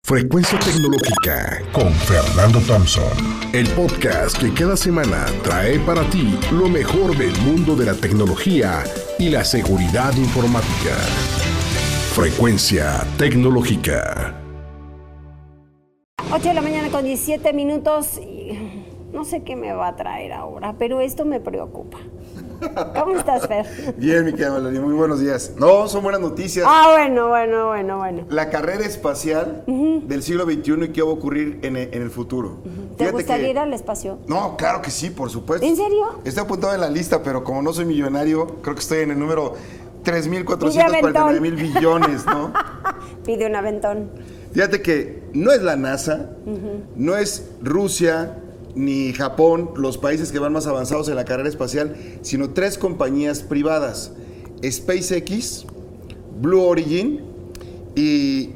Frecuencia Tecnológica con Fernando Thompson. El podcast que cada semana trae para ti lo mejor del mundo de la tecnología y la seguridad informática. Frecuencia Tecnológica. 8 de la mañana con 17 minutos y no sé qué me va a traer ahora, pero esto me preocupa. ¿Cómo estás, Fer? Bien, mi querida Melanie, muy buenos días. No, son buenas noticias. Bueno. La carrera espacial del siglo XXI y qué va a ocurrir en el futuro. ¿Te gustaría ir al espacio? No, claro que sí, por supuesto. ¿En serio? Estoy apuntado en la lista, pero como no soy millonario, creo que estoy en el número 3,449,000 billones, ¿no? Pide un aventón. Fíjate que no es la NASA, no es Rusia, ni Japón, los países que van más avanzados en la carrera espacial, sino 3 compañías privadas: SpaceX, Blue Origin y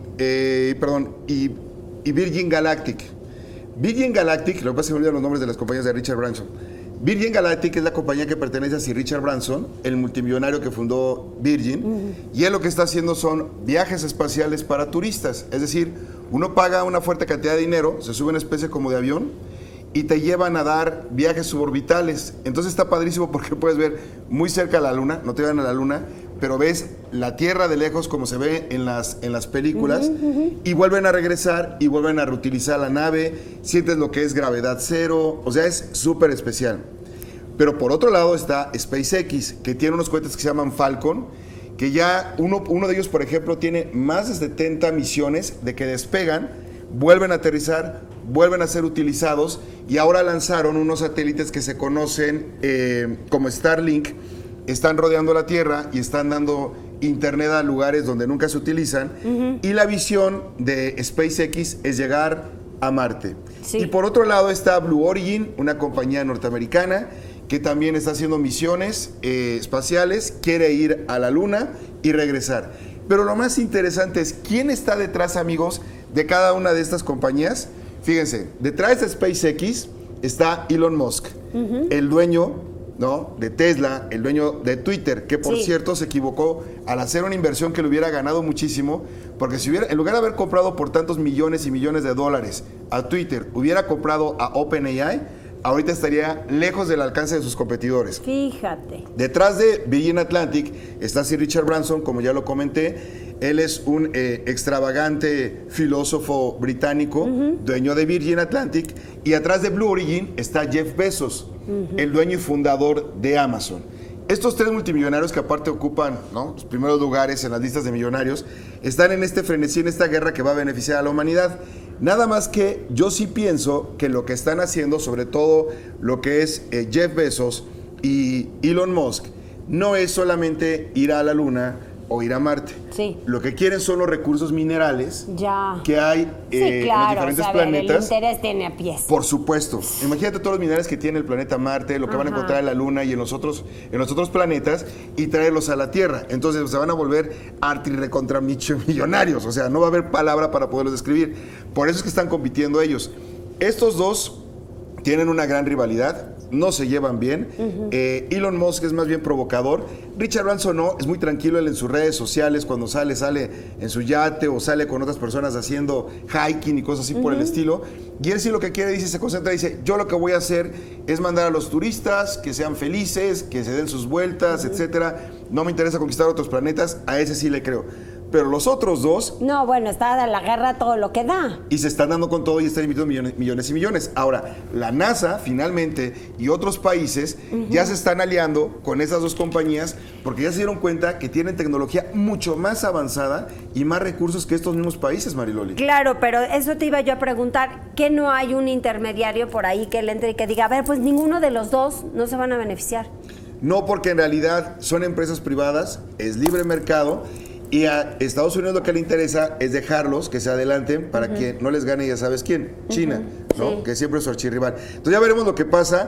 Virgin Galactic. Virgin Galactic, lo que pasa es que me olvidan los nombres de las compañías de Richard Branson. Virgin Galactic es la compañía que pertenece a Sir Richard Branson, el multimillonario que fundó Virgin, y él lo que está haciendo son viajes espaciales para turistas. Es decir, uno paga una fuerte cantidad de dinero, se sube una especie como de avión y te llevan a dar viajes suborbitales. Entonces está padrísimo porque puedes ver muy cerca la Luna, no te llevan a la Luna, pero ves la Tierra de lejos como se ve en las películas, y vuelven a regresar y vuelven a reutilizar la nave, sientes lo que es gravedad cero, o sea, es súper especial. Pero por otro lado está SpaceX, que tiene unos cohetes que se llaman Falcon, que ya uno de ellos, por ejemplo, tiene más de 70 misiones de que despegan, vuelven a aterrizar, vuelven a ser utilizados, y ahora lanzaron unos satélites que se conocen como Starlink. Están rodeando la Tierra y están dando internet a lugares donde nunca se utilizan, y la visión de SpaceX es llegar a Marte. Sí. Y por otro lado está Blue Origin, una compañía norteamericana que también está haciendo misiones espaciales, quiere ir a la Luna y regresar. Pero lo más interesante es quién está detrás, amigos, de cada una de estas compañías. Fíjense, detrás de SpaceX está Elon Musk, el dueño, ¿no?, de Tesla, el dueño de Twitter, que por cierto se equivocó al hacer una inversión que le hubiera ganado muchísimo, porque si hubiera, en lugar de haber comprado por tantos millones y millones de dólares a Twitter, hubiera comprado a OpenAI, ahorita estaría lejos del alcance de sus competidores. Fíjate. Detrás de Virgin Atlantic está Sir Richard Branson, como ya lo comenté. Él es un extravagante filósofo británico, dueño de Virgin Atlantic. Y atrás de Blue Origin está Jeff Bezos, el dueño y fundador de Amazon. Estos 3 multimillonarios, que aparte ocupan, ¿no?, los primeros lugares en las listas de millonarios, están en este frenesí, en esta guerra que va a beneficiar a la humanidad. Nada más que yo sí pienso que lo que están haciendo, sobre todo lo que es Jeff Bezos y Elon Musk, no es solamente ir a la Luna o ir a Marte. Sí. Lo que quieren son los recursos minerales que hay en los diferentes planetas. El interés tiene a pies. Por supuesto. Imagínate todos los minerales que tiene el planeta Marte, lo que van a encontrar en la Luna y en los otros planetas, y traerlos a la Tierra. Entonces se van a volver recontra millonarios. O sea, no va a haber palabra para poderlos describir. Por eso es que están compitiendo ellos. Estos dos tienen una gran rivalidad. No se llevan bien. Elon Musk es más bien provocador. Richard Branson no, es muy tranquilo él en sus redes sociales. Cuando sale en su yate o sale con otras personas haciendo hiking y cosas así por el estilo. Y él sí lo que quiere, dice, se concentra y dice: yo lo que voy a hacer es mandar a los turistas que sean felices, que se den sus vueltas, etcétera. No me interesa conquistar otros planetas. A ese sí le creo. Pero los otros dos... No, bueno, está de la guerra todo lo que da. Y se están dando con todo y están invirtiendo millones y millones. Ahora, la NASA, finalmente, y otros países ya se están aliando con esas 2 compañías porque ya se dieron cuenta que tienen tecnología mucho más avanzada y más recursos que estos mismos países, Mariloli. Claro, pero eso te iba yo a preguntar, ¿que no hay un intermediario por ahí que le entre y que diga, a ver, pues ninguno de los dos no se van a beneficiar? No, porque en realidad son empresas privadas, es libre mercado. Y a Estados Unidos lo que le interesa es dejarlos que se adelanten para que no les gane, ya sabes quién, China, ¿no? Sí. Que siempre es su archirrival. Entonces ya veremos lo que pasa.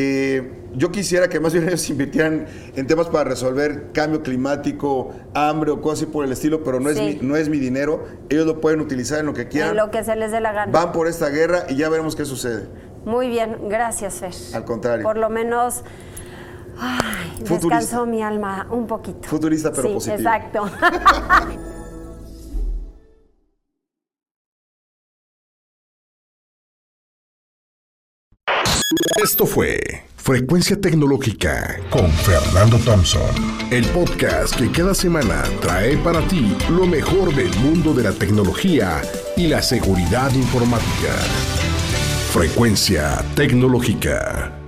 Yo quisiera que más bien ellos invirtieran en temas para resolver cambio climático, hambre o cosas así por el estilo, pero no es mi dinero. Ellos lo pueden utilizar en lo que quieran. En lo que se les dé la gana. Van por esta guerra y ya veremos qué sucede. Muy bien, gracias, Fer. Al contrario. Por lo menos... Ay, descansó mi alma un poquito. Futurista, pero positivo. Exacto. Esto fue Frecuencia Tecnológica con Fernando Thompson, el podcast que cada semana trae para ti lo mejor del mundo de la tecnología y la seguridad informática. Frecuencia Tecnológica.